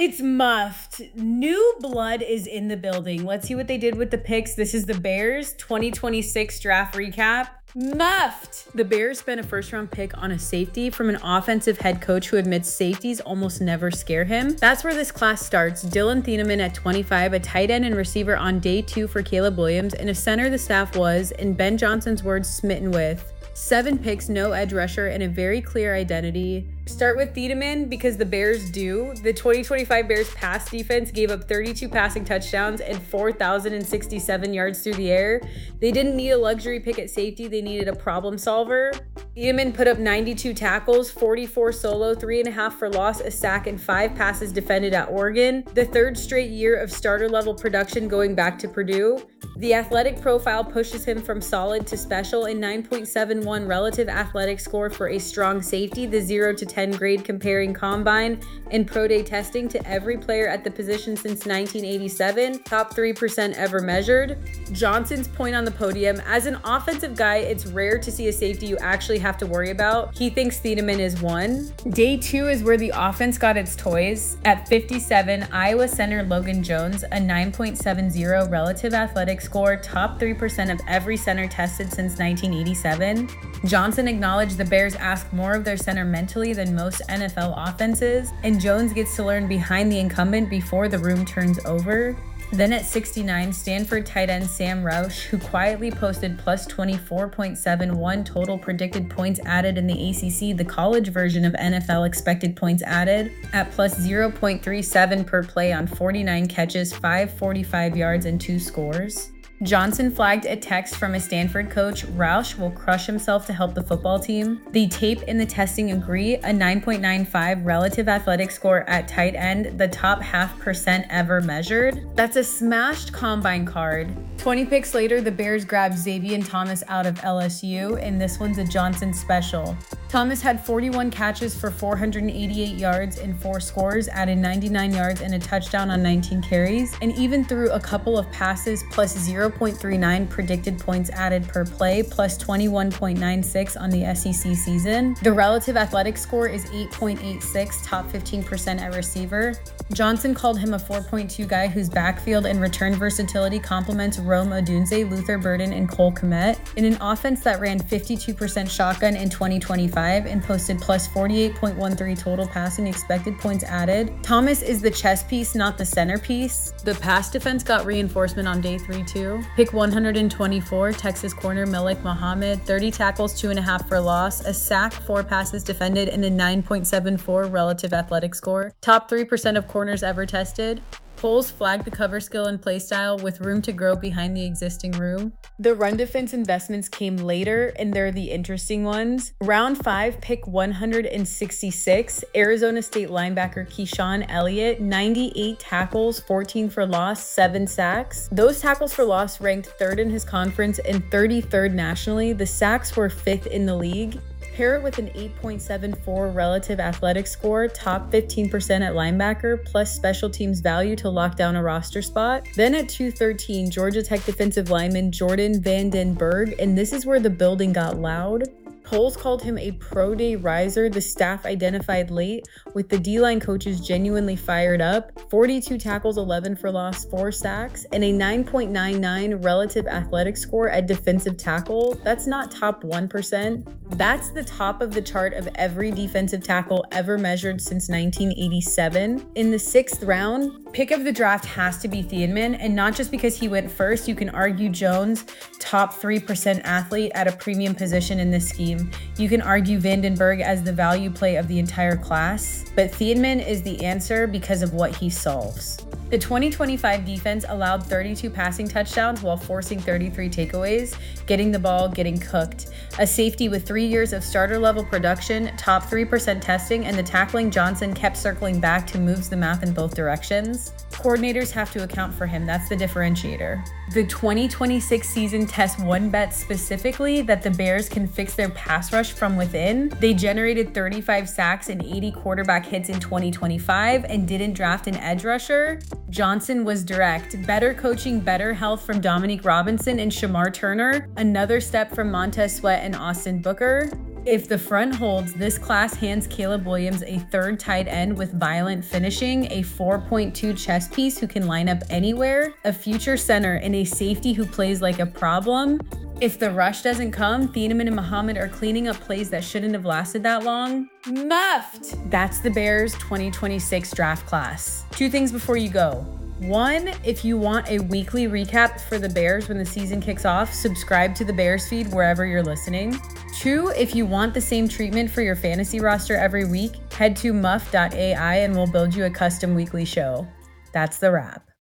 It's muffed. New blood is in the building. Let's see what they did with the picks. This is the Bears 2026 draft recap. Muffed. The Bears spent a first-round pick on a safety from an offensive head coach who admits safeties almost never scare him. That's where this class starts. Dylan Thieneman at 25, a tight end and receiver on day 2 for Caleb Williams, and a center the staff was, in Ben Johnson's words, smitten with. 7 picks, no edge rusher, and a very clear identity. Start with Thiedemann because the Bears do. The 2025 Bears pass defense gave up 32 passing touchdowns and 4,067 yards through the air. They didn't need a luxury pick at safety, they needed a problem solver. Thiedemann put up 92 tackles, 44 solo, 3.5 for loss, a sack, and 5 passes defended at Oregon. The 3rd straight year of starter level production going back to Purdue. The athletic profile pushes him from solid to special, a 9.71 relative athletic score for a strong safety, the 0 to 10 grade comparing combine and pro day testing to every player at the position since 1987, top 3% ever measured. Johnson's point on the podium, as an offensive guy, it's rare to see a safety you actually have to worry about. He thinks Thiedemann is one. Day 2 is where the offense got its toys. At 57, Iowa center Logan Jones, a 9.70 relative athletic score, top 3% of every center tested since 1987. Johnson acknowledged the Bears ask more of their center mentally than most NFL offenses, and Jones gets to learn behind the incumbent before the room turns over. Then at 69, Stanford tight end Sam Roush, who quietly posted plus 24.71 total predicted points added in the ACC, the college version of NFL expected points added, at plus 0.37 per play on 49 catches, 545 yards, and 2 scores. Johnson flagged a text from a Stanford coach. Roush will crush himself to help the football team. The tape and the testing agree, a 9.95 relative athletic score at tight end, the top 0.5% ever measured. That's a smashed combine card. 20 picks later, the Bears grabbed Xavier Thomas out of LSU, and this one's a Johnson special. Thomas had 41 catches for 488 yards and 4 scores, added 99 yards and a touchdown on 19 carries, and even threw a couple of passes plus 0.39 predicted points added per play, plus 21.96 on the SEC season. The relative athletic score is 8.86, top 15% at receiver. Johnson called him a 4.2 guy whose backfield and return versatility complements Rome Odunze, Luther Burden, and Cole Kmet. In an offense that ran 52% shotgun in 2025 and posted plus 48.13 total passing expected points added, Thomas is the chess piece, not the centerpiece. The pass defense got reinforcement on day 3 too. Pick 124, Texas corner Malik Muhammad, 30 tackles, 2.5 for loss, a sack, 4 passes defended, and a 9.74 relative athletic score. Top 3% of corners ever tested. Polls flagged the cover skill and play style with room to grow behind the existing room. The run defense investments came later, and they're the interesting ones. Round 5, pick 166, Arizona State linebacker Keyshawn Elliott, 98 tackles, 14 for loss, 7 sacks. Those tackles for loss ranked 3rd in his conference and 33rd nationally. The sacks were 5th in the league. Pair it with an 8.74 relative athletic score, top 15% at linebacker, plus special teams value to lock down a roster spot. Then at 213, Georgia Tech defensive lineman Jordan Van Den Berg, and this is where the building got loud. Polls called him a pro day riser, the staff identified late, with the D-line coaches genuinely fired up. 42 tackles, 11 for loss, 4 sacks, and a 9.99 relative athletic score at defensive tackle. That's not top 1%. That's the top of the chart of every defensive tackle ever measured since 1987. In the 6th round, pick of the draft has to be Thiedemann, and not just because he went first. You can argue Jones, top 3% athlete at a premium position in this scheme. You can argue Vandenberg as the value play of the entire class, but Thiedemann is the answer because of what he solves. The 2025 defense allowed 32 passing touchdowns while forcing 33 takeaways, getting the ball, getting cooked. A safety with 3 years of starter level production, top 3% testing, and the tackling Johnson kept circling back to moves the math in both directions. Coordinators have to account for him. That's the differentiator. The 2026 season tests one bet specifically that the Bears can fix their pass rush from within. They generated 35 sacks and 80 quarterback hits in 2025 and didn't draft an edge rusher. Johnson was direct. Better coaching, better health from Dominique Robinson and Shamar Turner. Another step from Montez Sweat and Austin Booker. If the front holds, this class hands Caleb Williams a third tight end with violent finishing, a 4.2 chess piece who can line up anywhere, a future center, and a safety who plays like a problem. If the rush doesn't come, Thieneman and Muhammad are cleaning up plays that shouldn't have lasted that long. Muffed! That's the Bears 2026 draft class. 2 things before you go. 1, if you want a weekly recap for the Bears when the season kicks off, subscribe to the Bears feed wherever you're listening. 2, if you want the same treatment for your fantasy roster every week, head to muff.ai and we'll build you a custom weekly show. That's the wrap.